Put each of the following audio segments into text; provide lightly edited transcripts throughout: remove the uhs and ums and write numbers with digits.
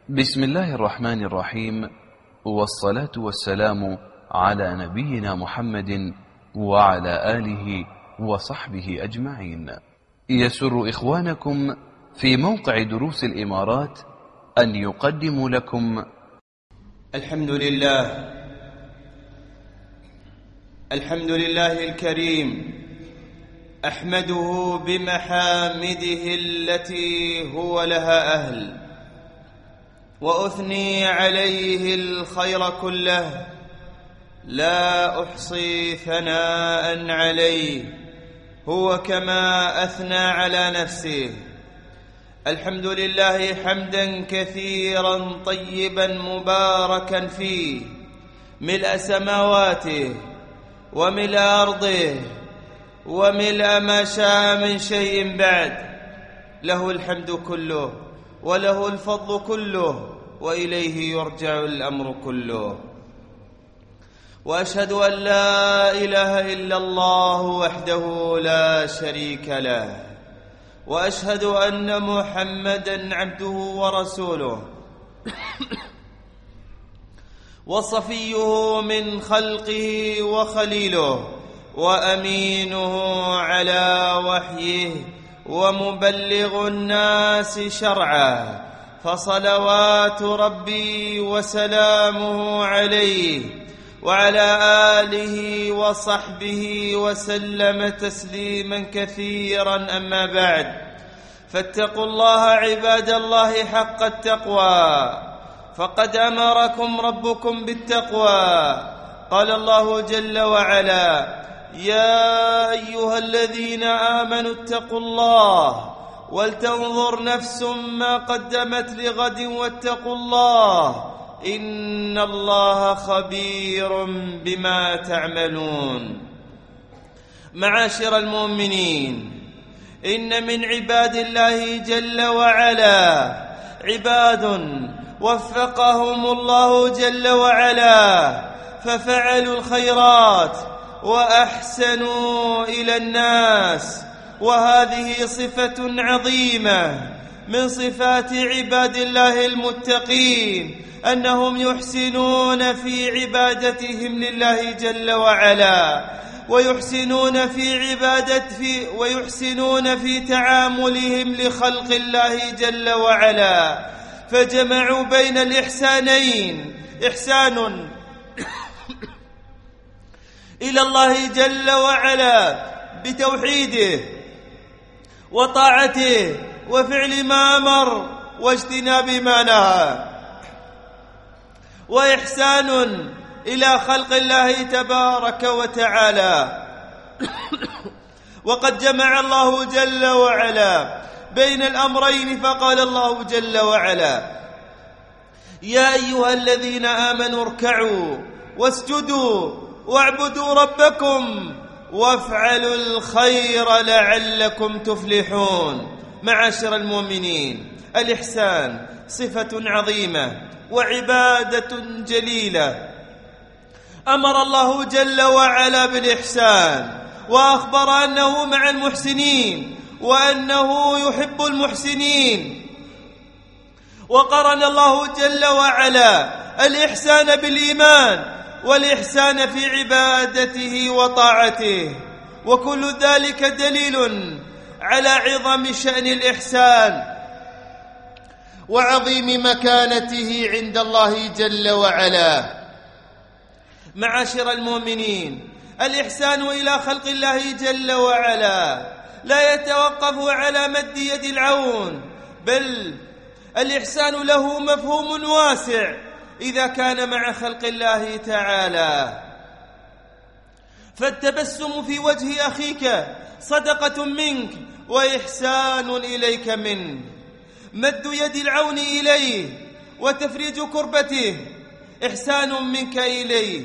بسم الله الرحمن الرحيم، والصلاة والسلام على نبينا محمد وعلى آله وصحبه أجمعين. يسر إخوانكم في موقع دروس الإمارات أن يقدموا لكم الحمد لله الكريم، أحمده بمحامده التي هو لها أهل، وأثني عليه الخير كله، لا أحصي ثناء عليه هو كما أثنى على نفسه. الحمد لله حمدا كثيرا طيبا مباركا فيه، ملء سماواته وملء أرضه وملء ما شاء من شيء بعد. له الحمد كله وله الفضل كله، وإليه يرجع الأمر كله. وأشهد أن لا إله إلا الله وحده لا شريك له، وأشهد أن محمدا عبده ورسوله وصفيه من خلقه وخليله، وأمينه على وحيه، ومبلغ الناس شرعه، فصلوات ربي وسلامه عليه وعلى آله وصحبه وسلم تسليما كثيرا. أما بعد، فاتقوا الله عباد الله حق التقوى، فقد أمركم ربكم بالتقوى. قال الله جل وعلا: يا أيها الذين آمنوا اتقوا الله ولتنظر نفس ما قدمت لغد واتقوا الله إن الله خبير بما تعملون. معاشر المؤمنين، إن من عباد الله جل وعلا عباد وفقهم الله جل وعلا ففعلوا الخيرات وأحسنوا إلى الناس، وهذه صفة عظيمة من صفات عباد الله المتقين، أنهم يحسنون في عبادتهم لله جل وعلا، ويحسنون في تعاملهم لخلق الله جل وعلا، فجمعوا بين الإحسانين: إحسان إلى الله جل وعلا بتوحيده وطاعته وفعل ما أمر واجتناب ما نهى، وإحسان إلى خلق الله تبارك وتعالى. وقد جمع الله جل وعلا بين الأمرين، فقال الله جل وعلا: يا أيها الذين آمنوا اركعوا واسجدوا واعبدوا ربكم وافعلوا الخير لعلكم تفلحون. معاشر المؤمنين، الإحسان صفة عظيمة وعبادة جليلة. أمر الله جل وعلا بالإحسان، وأخبر أنه مع المحسنين وأنه يحب المحسنين. وقرن الله جل وعلا الإحسان بالإيمان والإحسان في عبادته وطاعته، وكل ذلك دليل على عظم شأن الإحسان وعظيم مكانته عند الله جل وعلا. معاشر المؤمنين، الإحسان إلى خلق الله جل وعلا لا يتوقف على مد يد العون، بل الإحسان له مفهوم واسع إذا كان مع خلق الله تعالى. فالتبسم في وجه أخيك صدقة منك وإحسان إليك منه، مد يد العون إليه وتفريج كربته إحسان منك إليه،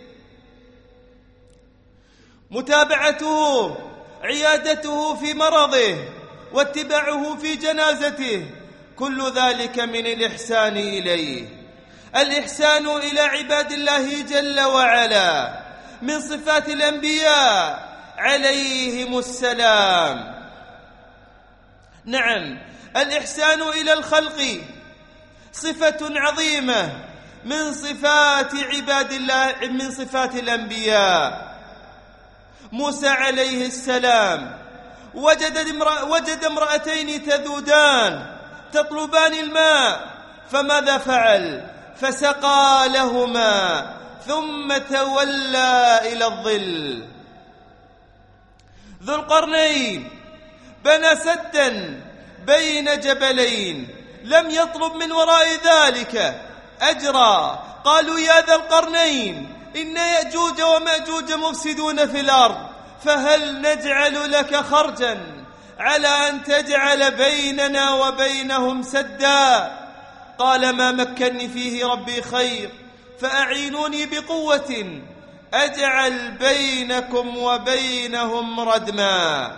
متابعته عيادته في مرضه واتباعه في جنازته، كل ذلك من الإحسان إليه. الإحسان إلى عباد الله جل وعلا من صفات الأنبياء عليهم السلام. نعم، الإحسان إلى الخلق صفة عظيمة من صفات عباد الله، من صفات الأنبياء. موسى عليه السلام وجد امرأتين تذودان تطلبان الماء، فماذا فعل؟ فسقى لهما ثم تولى إلى الظل. ذو القرنين بنى سدا بين جبلين، لم يطلب من وراء ذلك أجرا. قالوا يا ذا القرنين إن يأجوج ومأجوج مفسدون في الأرض، فهل نجعل لك خرجا على أن تجعل بيننا وبينهم سدا؟ قال ما مكنني فيه ربي خير فأعينوني بقوة أجعل بينكم وبينهم ردما.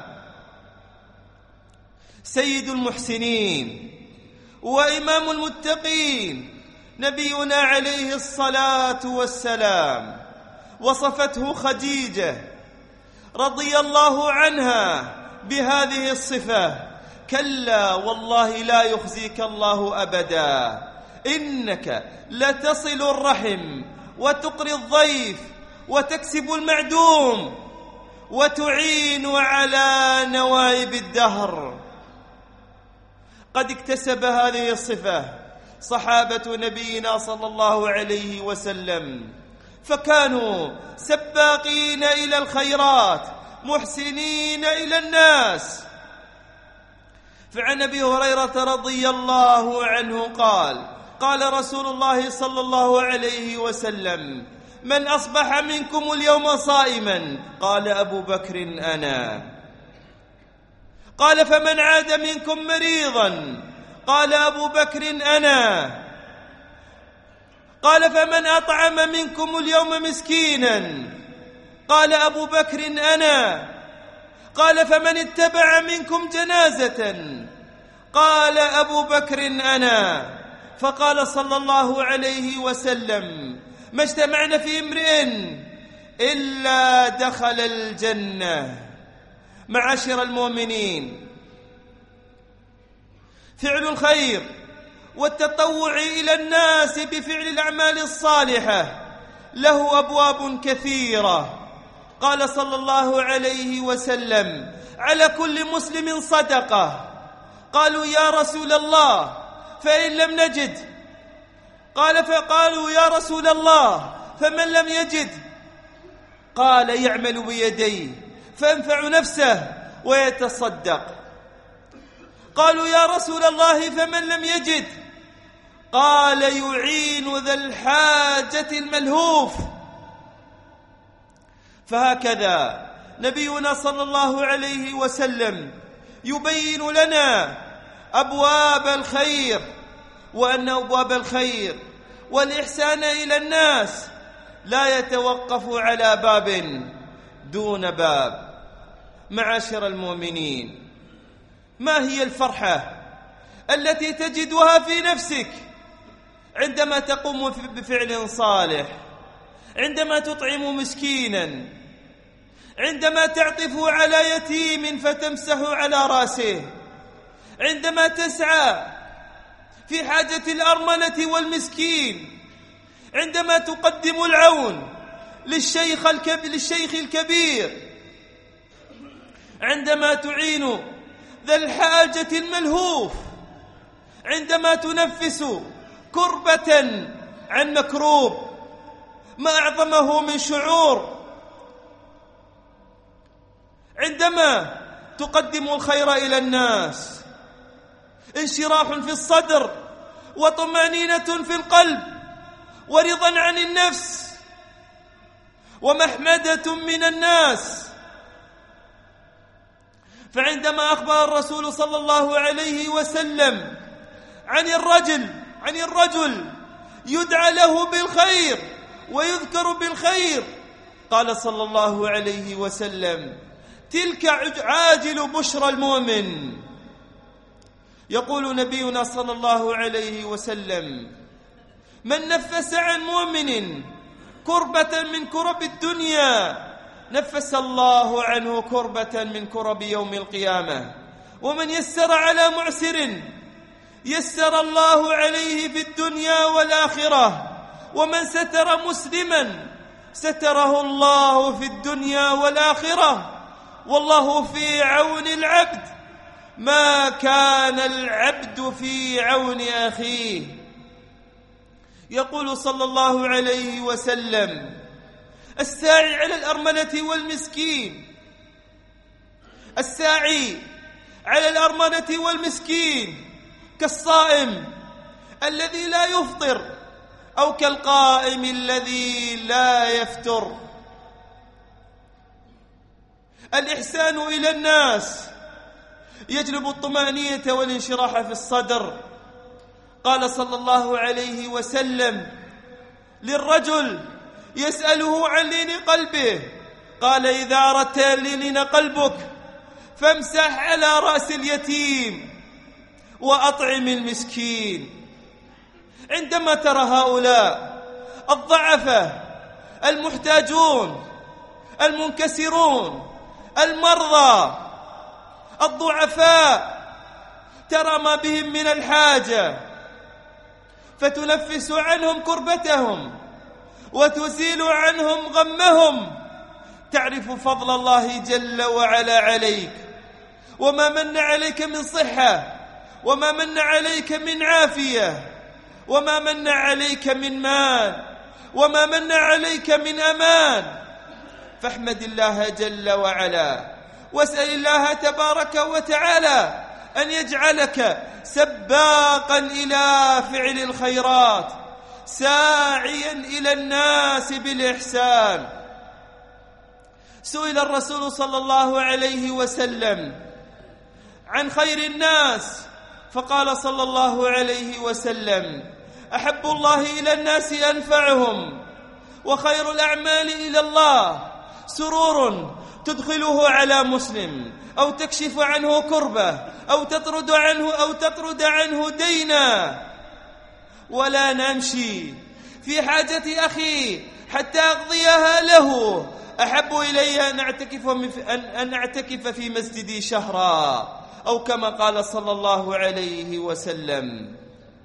سيد المحسنين وإمام المتقين نبينا عليه الصلاة والسلام وصفته خديجة رضي الله عنها بهذه الصفة: كلا والله لا يخزيك الله أبدا، إنك لتصل الرحم وتقري الضيف وتكسب المعدوم وتعين على نوائب الدهر. قد اكتسب هذه الصفة صحابة نبينا صلى الله عليه وسلم، فكانوا سباقين إلى الخيرات محسنين إلى الناس. فعن أبي هريرة رضي الله عنه قال رسول الله صلى الله عليه وسلم: من أصبح منكم اليوم صائما؟ قال أبو بكر أنا. قال فمن عاد منكم مريضا؟ قال أبو بكر أنا. قال فمن أطعم منكم اليوم مسكينا؟ قال أبو بكر أنا. قال فمن اتبع منكم جنازة؟ قال أبو بكر أنا. فقال صلى الله عليه وسلم: ما اجتمعنا في امرئ إلا دخل الجنة. معاشر المؤمنين، فعل الخير والتطوع إلى الناس بفعل الأعمال الصالحة له أبواب كثيرة. قال صلى الله عليه وسلم: على كل مسلم صدقة. قالوا يا رسول الله فإن لم نجد؟ فقالوا يا رسول الله فمن لم يجد؟ قال يعمل بيديه فينفع نفسه ويتصدق. قالوا يا رسول الله فمن لم يجد؟ قال يعين ذا الحاجة الملهوف. فهكذا نبينا صلى الله عليه وسلم يبين لنا أبواب الخير، وأن أبواب الخير والإحسان إلى الناس لا يتوقف على باب دون باب. معاشر المؤمنين، ما هي الفرحة التي تجدها في نفسك عندما تقوم بفعل صالح، عندما تطعم مسكينا، عندما تعطف على يتيم فتمسح على رأسه، عندما تسعى في حاجة الأرملة والمسكين، عندما تقدم العون للشيخ الكبير، عندما تعين ذا الحاجة الملهوف، عندما تنفس كربة عن مكروب. ما أعظمه من شعور عندما تقدم الخير إلى الناس. انشراح في الصدر وطمأنينة في القلب ورضا عن النفس ومحمدة من الناس. فعندما أخبر الرسول صلى الله عليه وسلم عن الرجل يدعى له بالخير ويذكر بالخير، قال صلى الله عليه وسلم: تلك عاجل بشرى المؤمن. يقول نبينا صلى الله عليه وسلم: من نفس عن مؤمن كربة من كرب الدنيا نفس الله عنه كربة من كرب يوم القيامة. ومن يسر على معسر يسر الله عليه في الدنيا والآخرة، ومن ستر مسلما ستره الله في الدنيا والآخرة، والله في عون العبد ما كان العبد في عون أخيه. يقول صلى الله عليه وسلم: الساعي على الأرملة والمسكين، الساعي على الأرملة والمسكين كالصائم الذي لا يفطر أو كالقائم الذي لا يفتر. الإحسان إلى الناس يجلب الطمأنينة والانشراح في الصدر. قال صلى الله عليه وسلم للرجل يسأله عن لين قلبه، قال: إذا أردت لين قلبك فامسح على رأس اليتيم وأطعم المسكين. عندما ترى هؤلاء الضعفة المحتاجون المنكسرون المرضى الضعفاء، ترى ما بهم من الحاجة فتنفس عنهم كربتهم وتزيل عنهم غمهم، تعرف فضل الله جل وعلا عليك، وما من عليك من صحة، وما من عليك من عافية، وما من عليك من مال، وما من عليك من أمان. فاحمد الله جل وعلا، واسأل الله تبارك وتعالى أن يجعلك سباقا إلى فعل الخيرات، ساعيا إلى الناس بالإحسان. سئل الرسول صلى الله عليه وسلم عن خير الناس، فقال صلى الله عليه وسلم: أحب الله إلى الناس أنفعهم، وخير الأعمال إلى الله سرور تدخله على مسلم، أو تكشف عنه كربة، أو تطرد عنه دينا. ولا نمشي في حاجة أخي حتى أقضيها له، أحب إلي أن أعتكف في مسجدي شهرا، أو كما قال صلى الله عليه وسلم.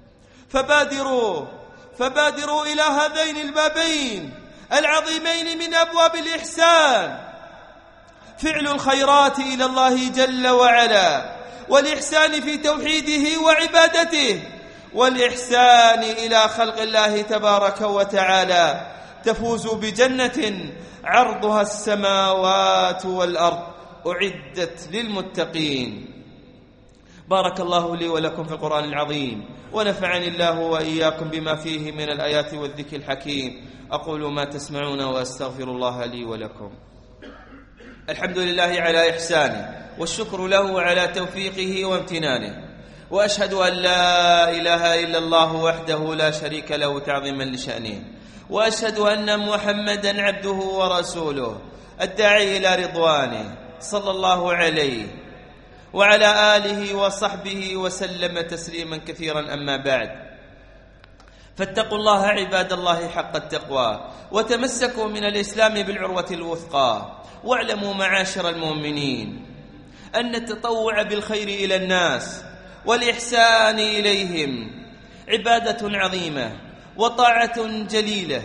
فبادروا إلى هذين البابين العظيمين من أبواب الإحسان: فعل الخيرات إلى الله جل وعلا، والإحسان في توحيده وعبادته، والإحسان إلى خلق الله تبارك وتعالى. تفوز بجنة عرضها السماوات والأرض، أعدت للمتقين. بارك الله لي ولكم في القرآن العظيم، ونفعني الله وإياكم بما فيه من الآيات والذكر الحكيم. أقول ما تسمعون وأستغفر الله لي ولكم. الحمد لله على إحسانه، والشكر له على توفيقه وامتنانه، وأشهد أن لا إله إلا الله وحده لا شريك له تعظيما لشأنه، وأشهد أن محمدا عبده ورسوله الداعي إلى رضوانه، صلى الله عليه وعلى آله وصحبه وسلم تسليما كثيرا. أما بعد، فاتقوا الله عباد الله حق التقوى، وتمسكوا من الإسلام بالعروة الوثقى. واعلموا معاشر المؤمنين أن التطوع بالخير إلى الناس والإحسان إليهم عبادة عظيمة وطاعة جليلة،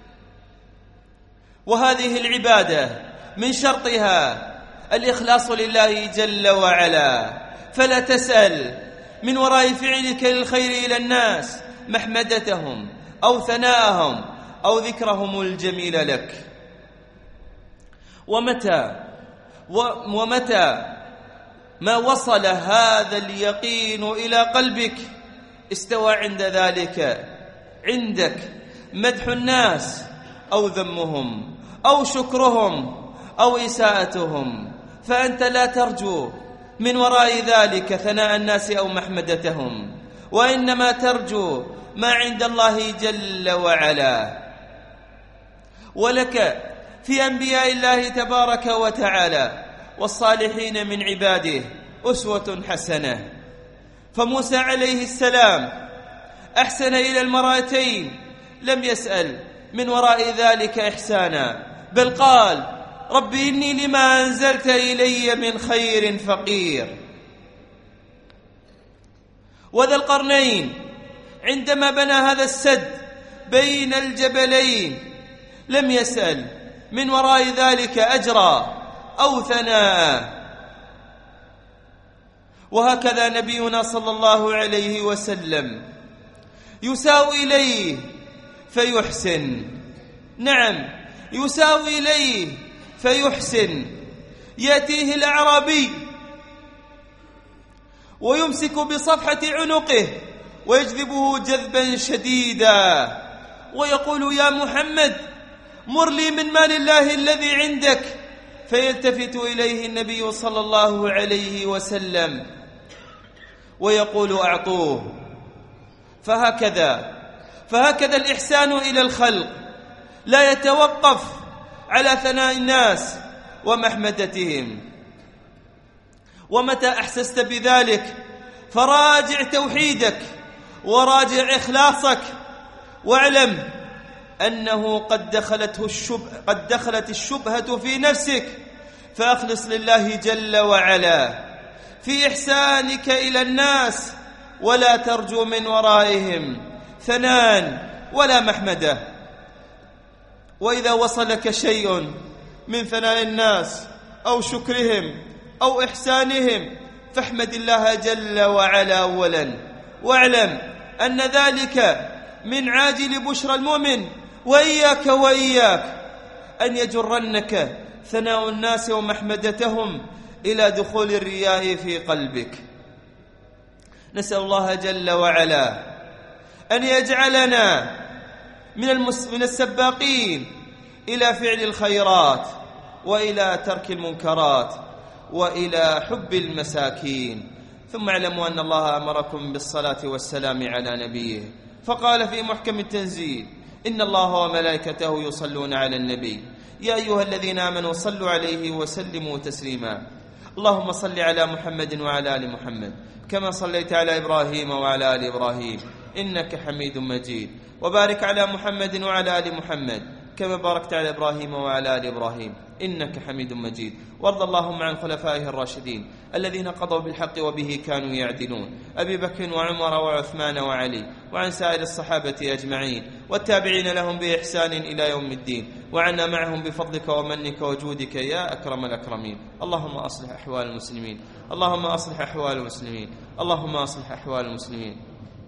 وهذه العبادة من شرطها الإخلاص لله جل وعلا. فلا تسأل من وراء فعلك للخير إلى الناس محمدتهم أو ثناءهم أو ذكرهم الجميل لك. ومتى ما وصل هذا اليقين إلى قلبك استوى عند ذلك عندك مدح الناس أو ذمهم أو شكرهم أو إساءتهم، فأنت لا ترجو من وراء ذلك ثناء الناس أو محمدتهم، وإنما ترجو ما عند الله جل وعلا. ولك في أنبياء الله تبارك وتعالى والصالحين من عباده أسوة حسنة. فموسى عليه السلام أحسن إلى المرأتين، لم يسأل من وراء ذلك إحسانا، بل قال: رب إني لما أنزلت إلي من خير فقير. وذا القرنين عندما بنى هذا السد بين الجبلين لم يسأل من وراء ذلك أجرا أو ثناء. وهكذا نبينا صلى الله عليه وسلم يساء إليه فيحسن، نعم يساء إليه فيحسن. يأتيه الأعرابي ويمسك بصفحة عنقه ويجذبه جذبا شديدا ويقول: يا محمد مر لي من مال الله الذي عندك. فيلتفت إليه النبي صلى الله عليه وسلم ويقول: أعطوه. فهكذا الإحسان إلى الخلق لا يتوقف على ثناء الناس ومحمدتهم. ومتى أحسست بذلك فراجع توحيدك وراجع إخلاصك، واعلم أنه قد دخلت الشبهة في نفسك، فأخلص لله جل وعلا في إحسانك إلى الناس، ولا ترجو من ورائهم ثناء ولا محمدة. وإذا وصلك شيء من ثناء الناس أو شكرهم أو إحسانهم فاحمد الله جل وعلا أولا، واعلم أن ذلك من عاجل بشرى المؤمن. وإياك أن يجرنك ثناء الناس ومحمدتهم إلى دخول الرياء في قلبك. نسأل الله جل وعلا أن يجعلنا من السباقين إلى فعل الخيرات وإلى ترك المنكرات وإلى حب المساكين. ثم اعلموا أن الله أمركم بالصلاة والسلام على نبيه، فقال في محكم التنزيل: إن الله وملائكته يصلون على النبي يا أيها الذين آمنوا صلوا عليه وسلموا تسليما. اللهم صل على محمد وعلى آل محمد كما صليت على إبراهيم وعلى آل إبراهيم إنك حميد مجيد، وبارك على محمد وعلى آل محمد كما باركت على إبراهيم وعلى آل إبراهيم إنك حميد مجيد. وارض اللهم عن خلفائه الراشدين الذين قضوا بالحق وبه كانوا يعدلون، أبي بكر وعمر وعثمان وعلي، وعن سائر الصحابة أجمعين والتابعين لهم بإحسان إلى يوم الدين، وعنا معهم بفضلك ومنك وجودك يا أكرم الأكرمين. اللهم أصلح أحوال المسلمين، اللهم أصلح أحوال المسلمين، اللهم أصلح أحوال المسلمين.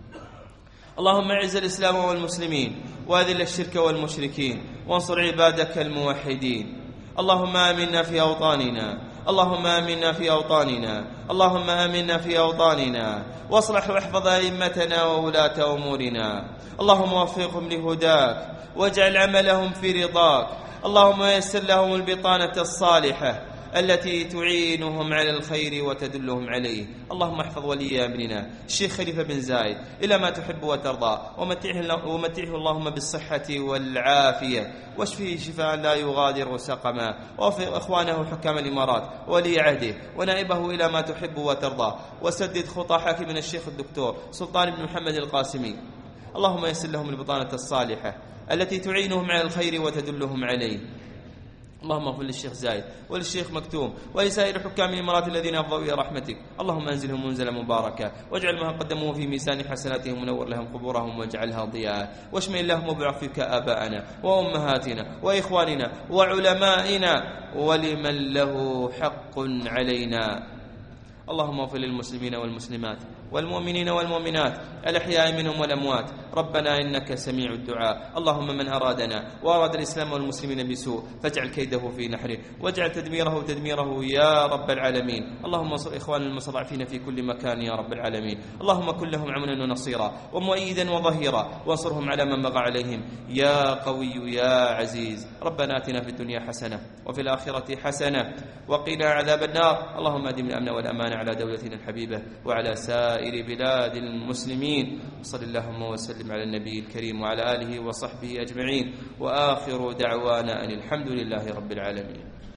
اللهم اعز الإسلام والمسلمين وأذل الشرك والمشركين وانصر عبادك الموحدين. اللهم آمنا في أوطاننا، اللهم آمنا في أوطاننا، اللهم آمنا في أوطاننا، واصلح واحفظ أئمتنا وولاة أمورنا. اللهم وفقهم لهداك واجعل عملهم في رضاك. اللهم يسر لهم البطانة الصالحة التي تعينهم على الخير وتدلهم عليه. اللهم احفظ ولي أمرنا الشيخ خليفة بن زايد إلى ما تحب وترضى، ومتعه اللهم بالصحة والعافية، واشفيه شفاء لا يغادر سقما، ووفق إخوانه حكام الإمارات ولي عهده ونائبه إلى ما تحب وترضى، وسدد خطى حاكمنا الشيخ الدكتور سلطان بن محمد القاسمي. اللهم يسر لهم البطانة الصالحة التي تعينهم على الخير وتدلهم عليه. اللهم اغفر للشيخ زايد وللشيخ مكتوم ولسائر حكام الإمارات الذين أفضوا إلى رحمتك. اللهم أنزلهم منزلا مباركا، واجعل ما قدموه في ميزان حسناتهم، ونور لهم قبورهم واجعلها ضياء، واشمل اللهم بعفوك آباءنا وأمهاتنا وإخواننا وعلمائنا ولمن له حق علينا. اللهم اغفر للمسلمين والمسلمات والمؤمنين والمؤمنات الأحياء منهم والأموات. ربنا إنك سميع الدعاء. اللهم من أرادنا وأراد الإسلام والمسلمين بسوء فاجعل كيده في نحره واجعل تدميره يا رب العالمين. اللهم انصر إخوان المستضعفين في كل مكان يا رب العالمين. اللهم كن لهم عونا ونصيرا ومؤيدا وظهيرا، وانصرهم على من بغى عليهم يا قوي يا عزيز. ربنا آتنا في الدنيا حسنة وفي الآخرة حسنة وقنا عذاب النار. اللهم أدم الأمن والأمان على دولتنا الحبيبة وعلى سائر بلاد المسلمين. صلى اللهم وسلم على النبي الكريم وعلى آله وصحبه أجمعين، وآخر دعوانا أن الحمد لله رب العالمين.